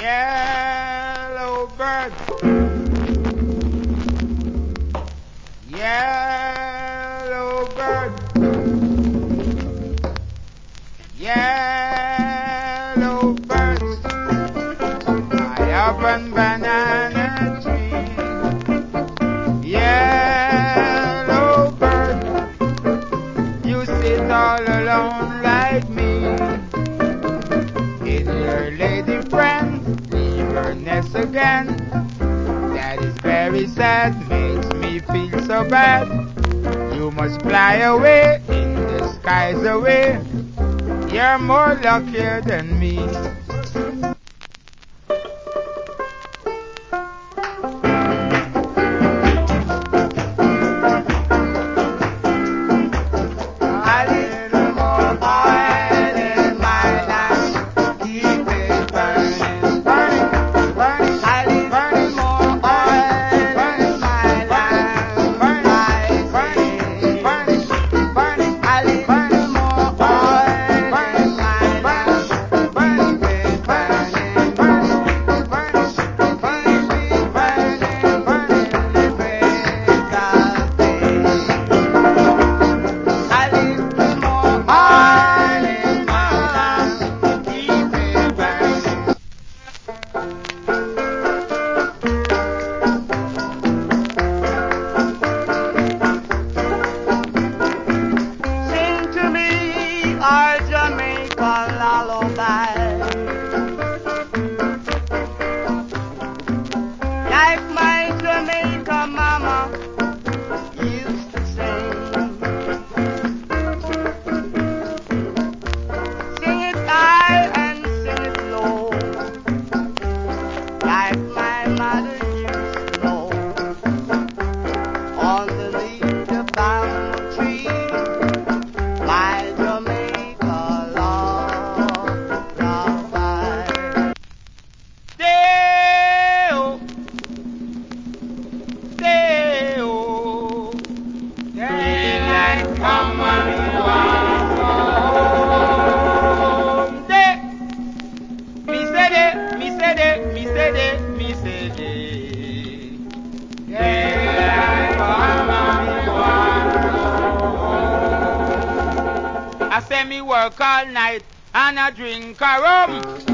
Yellow bird, yellow bird, yellow bird, high up on banana tree. Yellow bird, you sit all alone like me. Is your lady friend leave her nest again? That is very sad, makes me feel so bad. You must fly away in the skies away. You're more luckier than me. Our Jamaica lullaby, like my Jamaica mama used to sing. Sing it high and sing it low, like my mother used to know. Underneath the bamboo tree, my Jamaica lullaby. Day-o, day-o, daylight come and we want go home. Day, me say day, me say day, me say day, me say day. Daylight come and we want go home. I say me work all night and I drink a rum.